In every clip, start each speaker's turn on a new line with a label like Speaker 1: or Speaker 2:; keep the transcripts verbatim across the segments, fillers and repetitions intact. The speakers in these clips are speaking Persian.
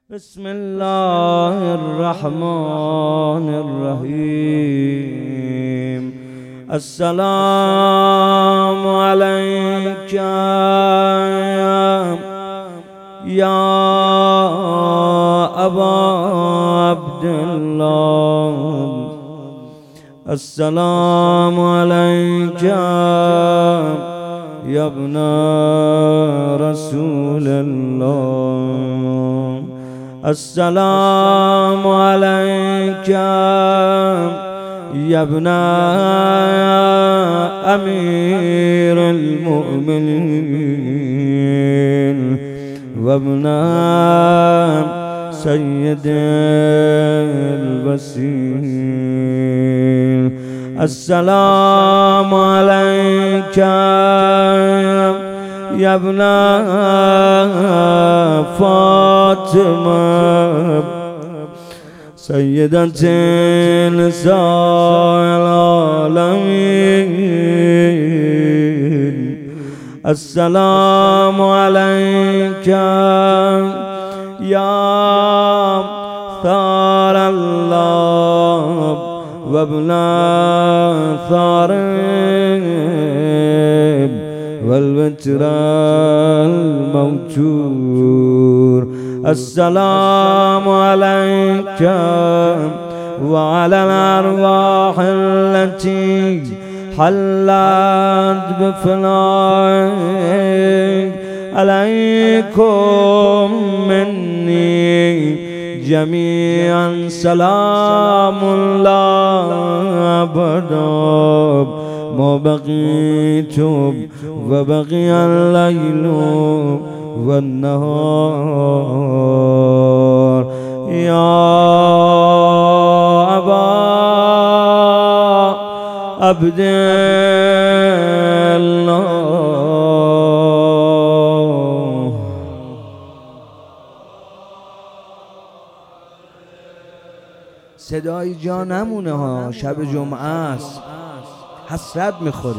Speaker 1: بسم الله الرحمن الرحيم. السلام عليك يا أبا عبد الله. السلام عليك يا ابن رسول الله. السلام عليك يا ابن أمير المؤمنين وابن سيد البصير. السلام عليك يا ابن فاطمة سيدة نساء العالمين. السلام عليك يا ثار الله وابن ثارب والوتر الموتور. السلام عليك وعلى الأرواح التي حلت بفنائك. عليكم مني جميعا سلام الله أبدا ما بقيت وبقي الليل والنهار. يا أبا عبد الله. صدای جا نمونه ها، شب جمعه است، حسرت میخوری.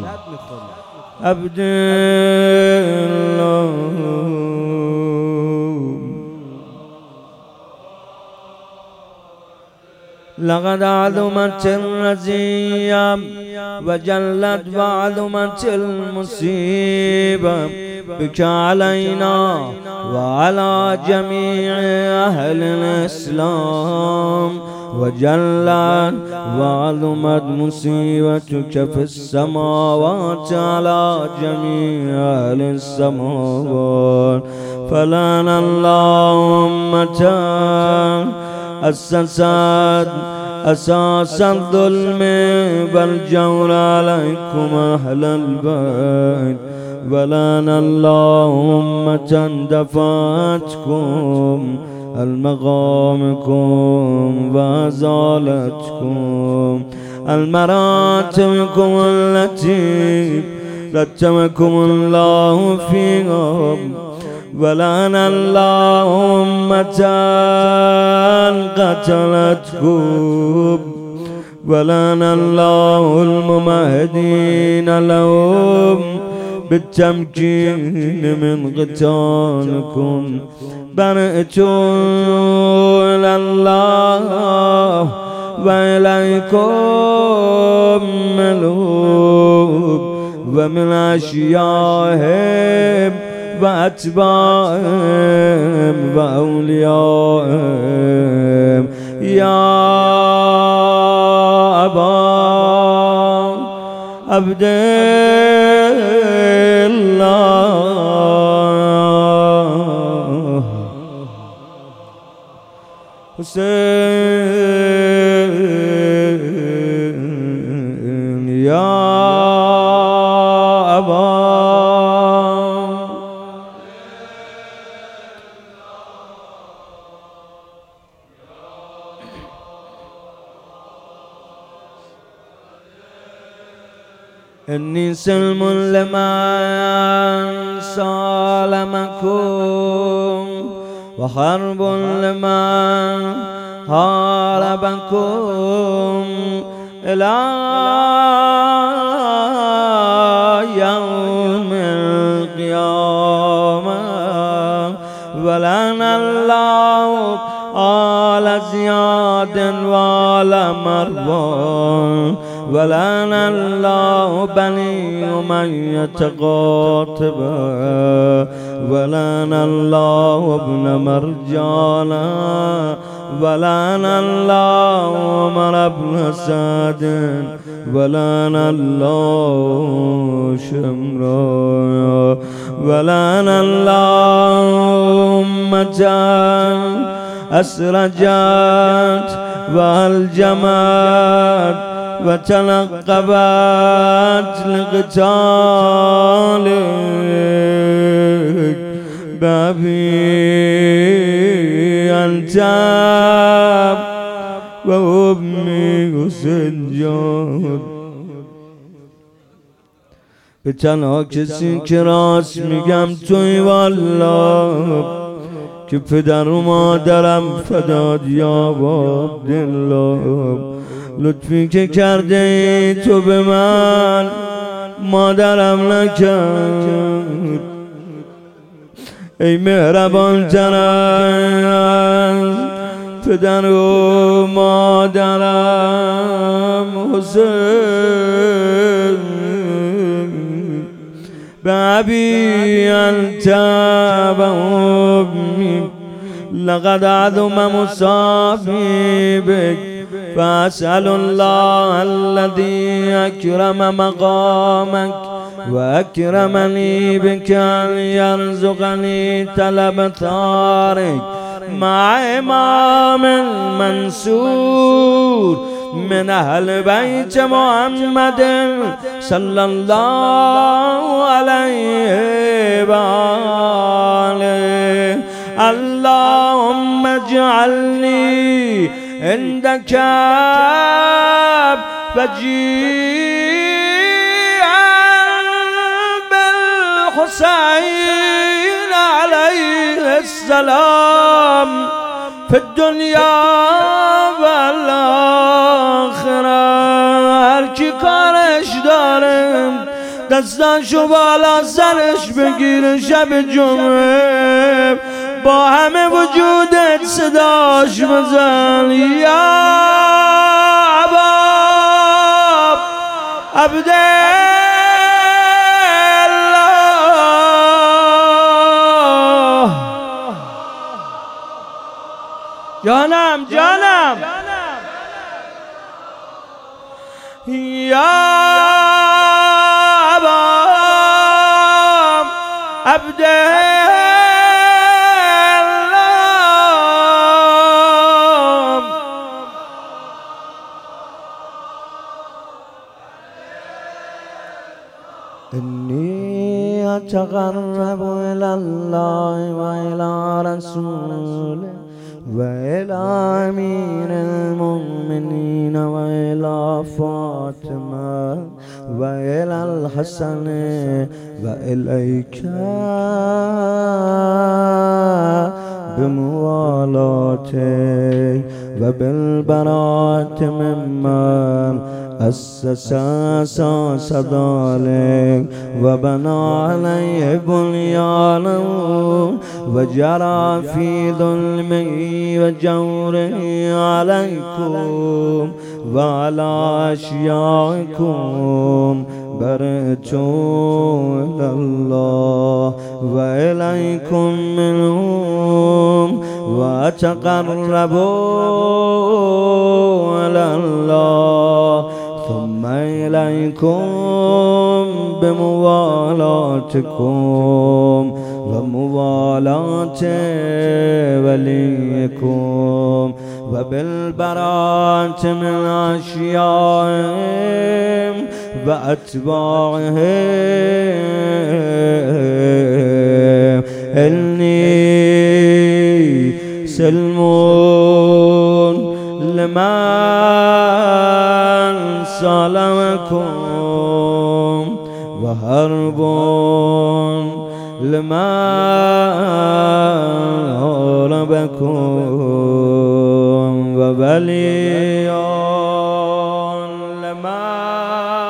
Speaker 1: عبدالله لقد عظمت الرزية وجلت وعظمت المصيبة بك علينا وعلى جميع أهل الإسلام. وجلت وعظمت مصيبتك في السماوات على جميع أهل السماوات. فلعن الله أمة أسست أساس الظلم والجور عليكم أهل البيت. ولعن الله أمة دفعتكم المقامكم وأزالتكم المراتبكم التي رتبكم الله فيها. ولعن الله أمة قتلتكم. ولعن الله الممهدين لهم بالتمكين من قتالكم. برئتوا إلى الله وإليكم ملوك ومن أشيائهم وأتباعهم وأوليائهم. يا أبا عبد الله. حسين يا أبا إني سلم لمن سالمكم وحرب لمن حاربكم إلى يوم القيامة. ولعن الله آل زياد وآل مروان ولعن الله بني أمية قاطبة ولعن الله ابن مرجانا ولعن الله عمر بن سعد ولعن الله شمرا ولعن الله أمة أسرجت والجمات وتنقبت لقتالك بأبي أنت وأمي سجاد. به تنها کسی که راست میگم توی والله که پدر و مادرم فداد یا عبدالله. لطفی که کرده ای تو به من مادرم نکرد، ای مهربان تر از پدر و مادرم حسین. بأبي أنت وأمي لقد عظم مصابي بك فأسأل الله الذي أكرم مقامك وأكرمني بك أن يرزقني طلب ثارك مع إمام منصور من أهل بيت محمد صلى الله عليه وآله. اللهم اجعلني عندك وجيئا بالحسين عليه السلام في الدنيا والآخرة. هر کی کارش دارم دستاشو بالا سرش بگیر شب جمعه با همه وجودت صداش بزن یا عباب عبدالله. جانم جانم یا عباب عبدالله. إني أتقرب إلى الله وإلى رسوله وإلى أمير المؤمنين وإلى فاطمة وإلى الحسن وإليك بموالاتك وبالبراءة ممن أسس أساس ذلك وبنى عليه بنيانه وجرى في ظلمه وجوره عليكم وعلى أشيائكم. برئت إلى الله وإليكم منهم وأتقرب إلى الله ثم إليكم بموالاتكم وموالاة وليكم وبالبراءة من أشيائهم وأتباعهم. إني سلم لمن سلمكم وحرب لمن حاربكم وولي لمن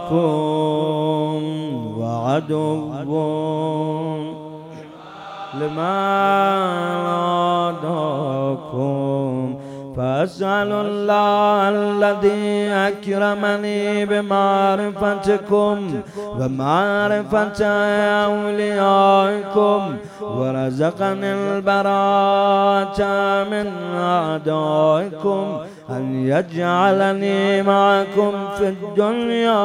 Speaker 1: والاكم وعدو لمن ناداكم فأسأل الله الذي أكرمني بمعرفتكم ومعرفة أوليائكم ورزقني البراءة من أعدائكم أن يجعلني معكم في الدنيا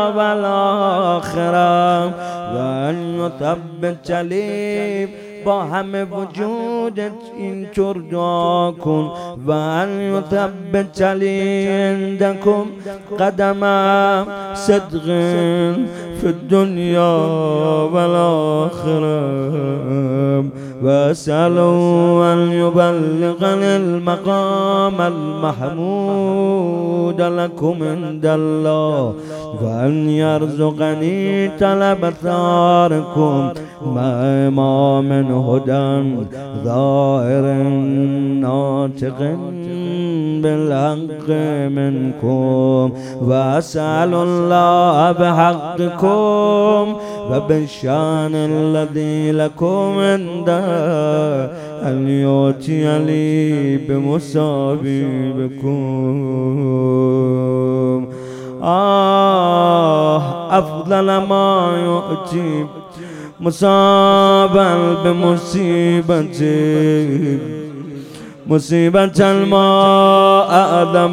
Speaker 1: والآخرة وأن يثبت لي با همه وجودت اینطور دعا کن و ان یثبت لی عندکم قدم صدق فی الدنیا والآخرة و اسألوا ان یبلغنی المقام المحمود لكم عند الله و ان یرزقنی طلب ثارکم مع امام هدى ظاهر ناطق بالحق منكم وأسأل الله بحقكم وبالشان الذي لكم عنده أن يؤتي لي بمصابيبكم آه أفضل ما يؤتي مصابا بمصيبتي مصيبة الماء أعظم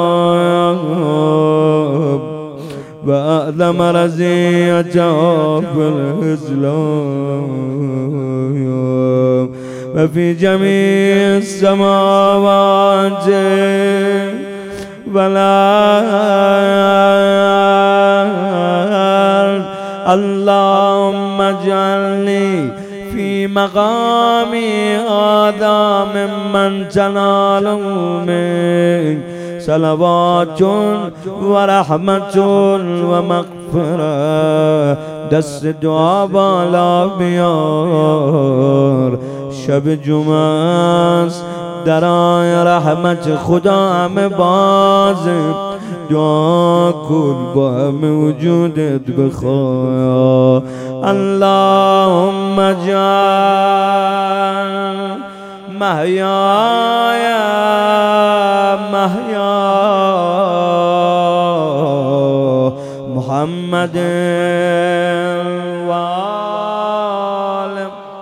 Speaker 1: وأعظم رزية في الإسلام وفي جميع السماوات والأرض اللهم اجعلني في مقامي هذا ممن تنال منك صلوات ورحمة ومغفرة دست دعا بالا بیار شب جمعه درای رحمت خدا همه بازه دعا کن با همه وجودت بخواه اللهم اجعل محیای محیا محمد و آل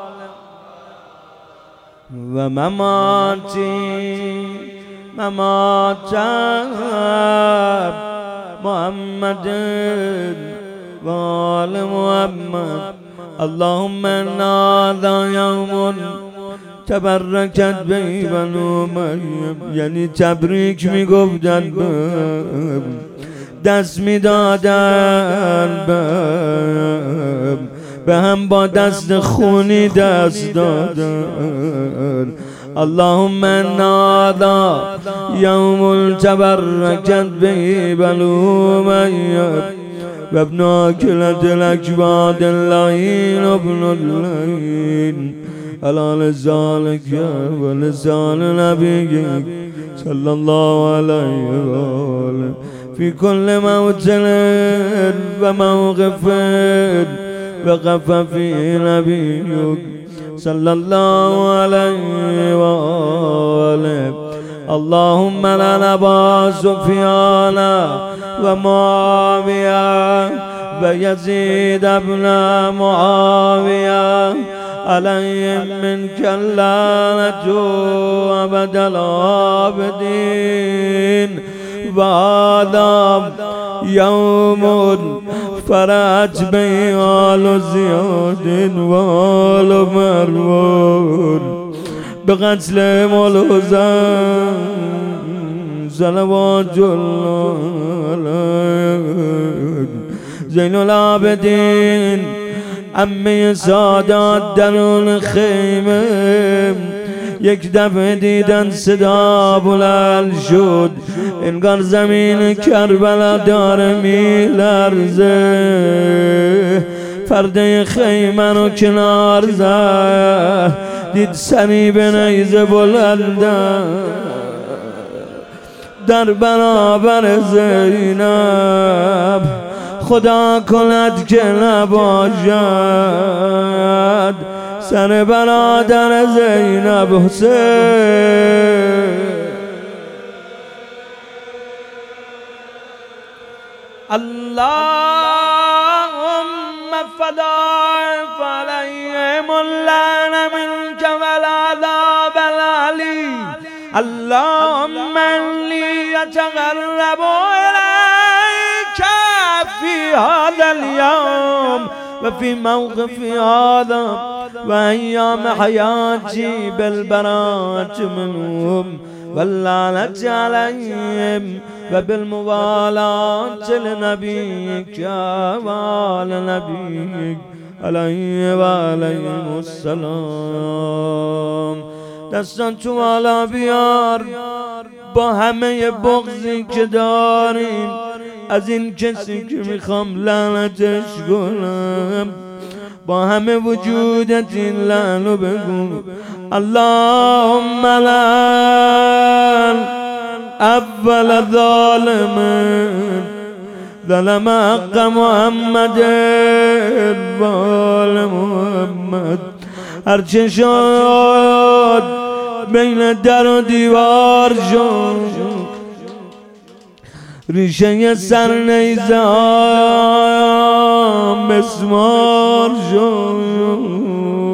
Speaker 1: و مماتی ممات محمد و آل محمد اللهم إنا هذا يوم تبرکت به بنو مریم یعنی تبریک میگفتن دست میدادن به هم با دست خونی دست دادن اللهم إنا هذا يوم تبركت به بنو مريم وابن أكلة الأكباد اللعين ابن اللعين على لسانك ولسان نبيك صلى الله عليه وآله في كل موطن وموقف وقف فيه نبيك صلى الله عليه وآله اللهم لنا أبا سفيان ومعاوية ويزيد ابن معاوية عليهم منك اللعنة أبد العابدين وهذا يوم فرج به آل زياد وآل مروان بقتل ملوزان صلوات الله عليه زين العابدين عمه سادات درون خیمه یک دفعه دیدن صدا بلند شد انگار زمین کربلا داره میلرزه فرده خیمه رو کنار زد دید سری به نیزه بلنده در برابر زینب خدا کند که نباشد سر برادر زینب حسین. اللهم فضاعف عليهم اللعن منك والعذاب العليم. اللهم اني اتقرب اليك في هذا اليوم وفي موقف هذا وايام حياتي بالبراءة منهم واللعنة عليهم وبالموالاة لنبيك وآل نبيك عليه وعليهم السلام. دستان تو والا بیار با همه بغضی که داریم از این کسی که میخوام لعنتش کنم، با همه وجودت این لعنو بگو. اللهم لعن اول ظالم ظلم حق محمد و آل محمد. هرچه شد بین در و دیوار شد، ریشه سر نیزه ها مسمار شد.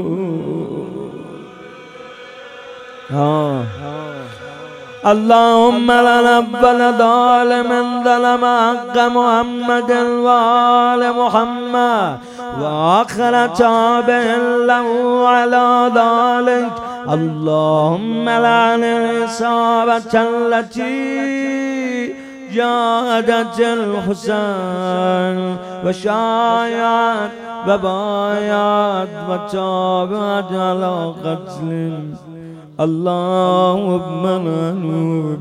Speaker 1: اللهم لعن اول ظالم ظلم حق محمد و آل محمد وآخر تابع له على ذلك. اللهم لعن العصابة التي جاهدت الحسين وشايعت وبايعت وتابعت على قتل. اللهم لعنهم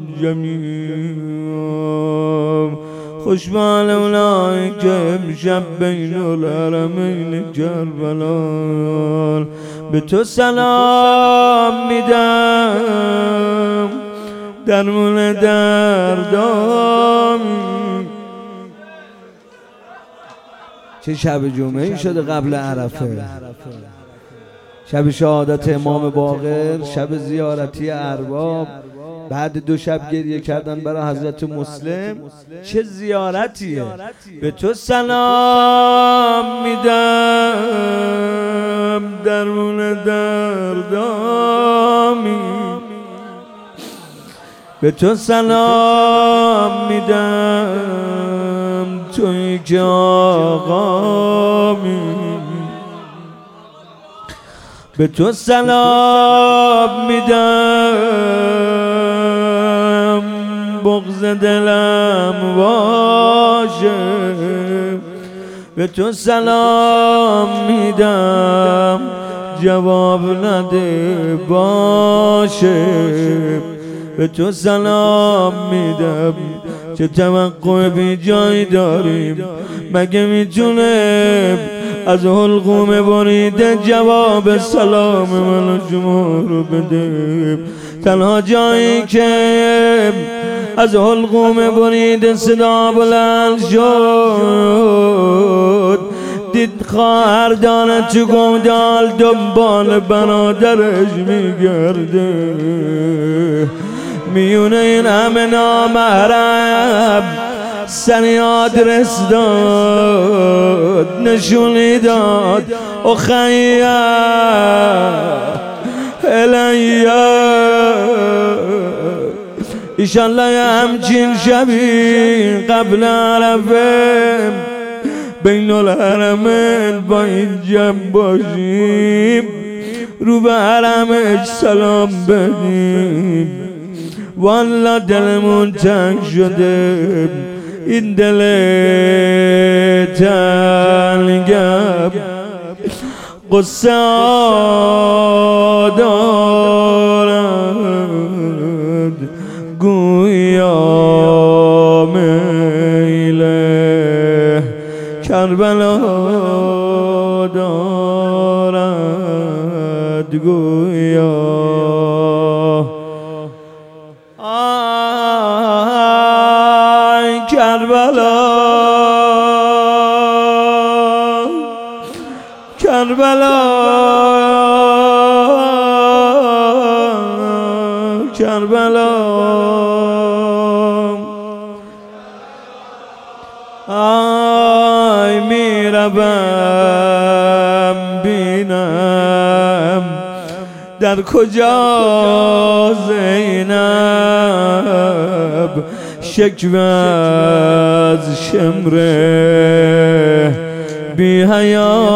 Speaker 1: جميعا. خوشبال اولئک که امشب بین الحرمین کربلا به تو سلام میدم درمون دردام. چه شب جمعه شده قبل عرفه، شب شهادت امام باقر، شب زیارتی ارباب. بعد دو شب گریه کردن برای حضرت مسلم. چه زیارتیه. به تو سلام میدم درون دردامی، به تو سلام میدم توی که آقامی، به تو سلام میدم بغض دلم باشه، به تو سلام میدم جواب نده باشه، به تو سلام میدم. چه توقع بی جای داریم، مگه میتونه از حلقوم بریده جواب سلام من شما رو بده؟ تنها جایی که از حلقوم بریده صدا بلند شد، دید خواهر دانه تو گودال دنبال برادرش میگرده. میونه این همه نامحرم سری آدرس داد، نشونی داد اخیا الیا. ایشالله یه همچین شبی قبل عرفه بین الحرمین با این جمع باشیم، رو به حرمش سلام بدیم. والله دلمون تنگ شده، این دل تنگم قصه دارد گویا میله کربلا دارد گویا. آی کربلا کربلا کربلا آی میروم بینم در کجا زینب شکوه از شمره بی حیا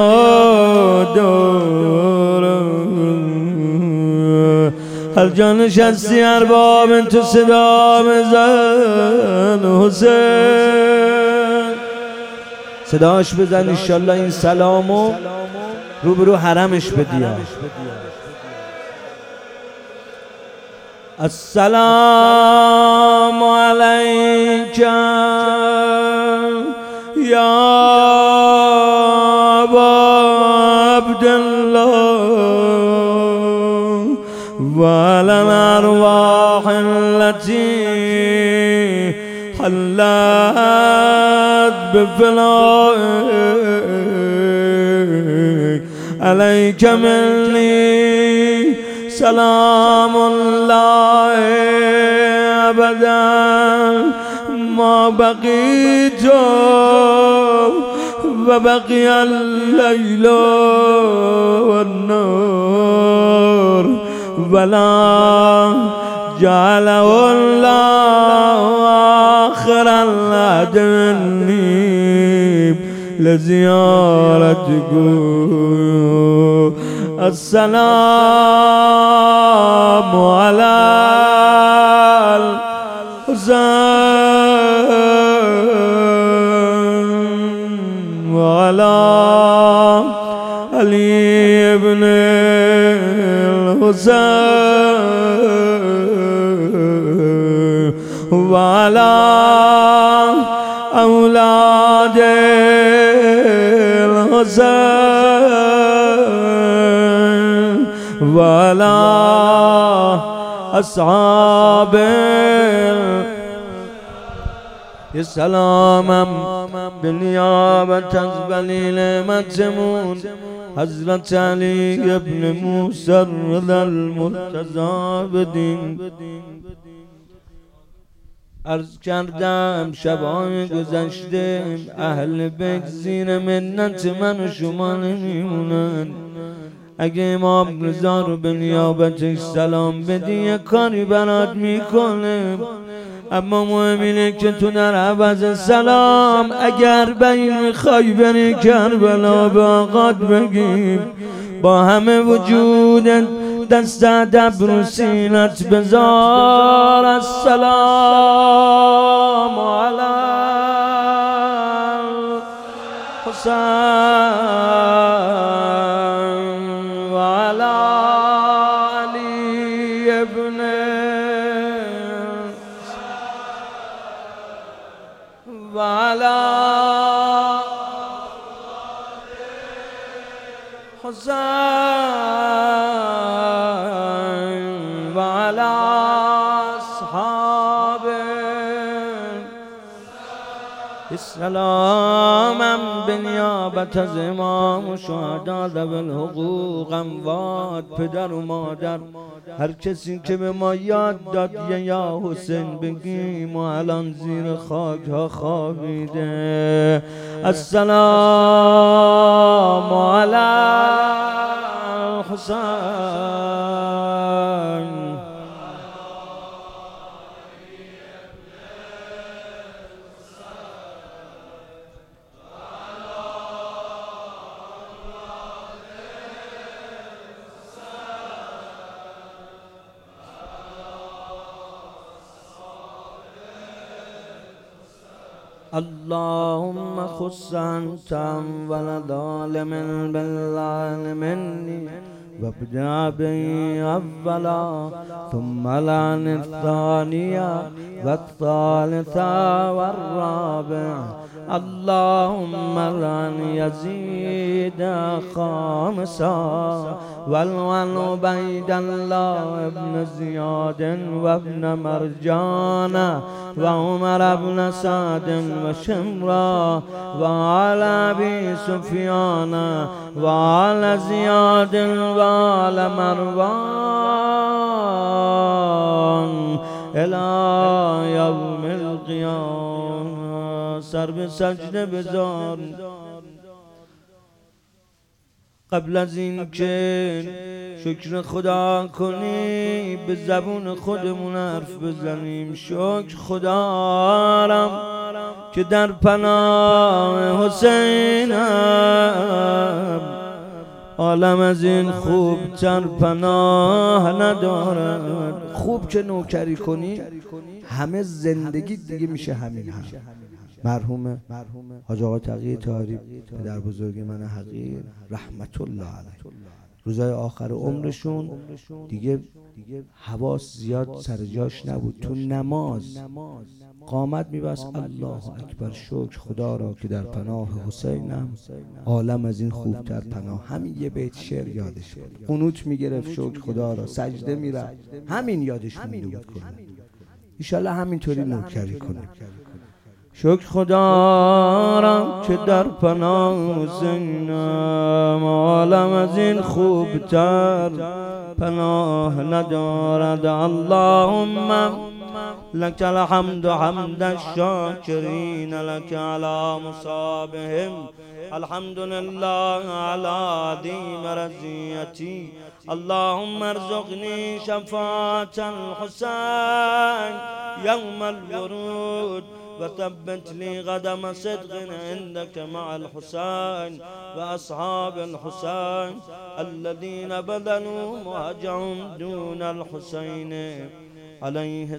Speaker 1: دارم هر جا نشستی ارباب تو صدا بزن حسین صداش بزن انشالله این سلامو روبرو حرمش بدیا السلام علیک یا ابا عبدالله و علی الارواح التي حلت بفنائك عليك مني سلام الله أبدا ما بقيت وبقي الليل والنور ولا جعله الله آخر العهد مني لزيارتكم السلام على الحسين وعلى علي بن الحسين وعلى أولاد الحسين وعلى أصحاب السلام بالنيابة ذليل متمون حضرت علي ابن موسى الرضا المرتضى بدین عرض کردم شبای گذشته اهل بیت زیر منت من و شما نمیمونن اگه امام رضا رو به نیابتش سلام بدی یه کاری برات میکنه اما مهم اینه که تو در عوض سلام اگر به این میخوای بری کربلا به آقات بگیم با همه وجودت دست ادب رو سینت بذار السلام علی الحسین و علی علی ابن و علی حسین و علی اصحاب السلامم به نیابت از امام و شهدا ذوی الحقوق اموات پدر و مادر هر کسی که به ما یاد داد یا حسین بگیم و الان زیر خاک ها خوابیده السلام علی الحسین اللهم خص أنت ولد ظالم باللعن مني وابدأ بي أولا ثم لعن الثانية والثالثة والرابع اللهم لعن يزيد خامسا والعن عبيد الله بن زياد وابن مرجان وعمر بن سعد وشمرا وعلى أبي سفيان وعلى زياد وعلى مروان الى یوم القیامه. سر به سجده بذار قبل از این که شکر خدا کنی به زبون خودمون حرف بزنیم. شکر خدا رم که در پناه حسینم، عالم از این خوب تر پناه ندارد. خوب که نوکری کنی همه زندگی دیگه میشه همین هم. مرحوم حاج آقا تقی طاهری پدر بزرگ من حقیر رحمت الله علیه، روزای آخر عمرشون دیگه حواس زیاد سر جاش نبود. تو نماز قامت میبست الله اکبر، شکر خدا را که در پناه حسینم، عالم از این خوبتر پناه. همین یه بیت شعر یادش بود. قنوت میگرفت شکر خدا را، سجده میرفت، همین یادش مونده بود کنه. ایشالله همینطوری نوکری کنه. شکر خدا را که در پناه حسینم، عالم از این خوبتر پناه ندارد. اللهم لك الحمد حمد الشاكرين، لك على مصابهم الحمد لله على ديم رزيتي. اللهم ارزقني شفاعة الحسين يوم الورود، وثبت لي قدم صدق عندك مع الحسين وأصحاب الحسين الذين بذلوا مهجهم دون الحسين علیه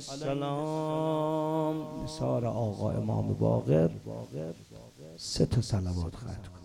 Speaker 1: السلام. نثار آقا امام باقر سه تا صلوات ختم.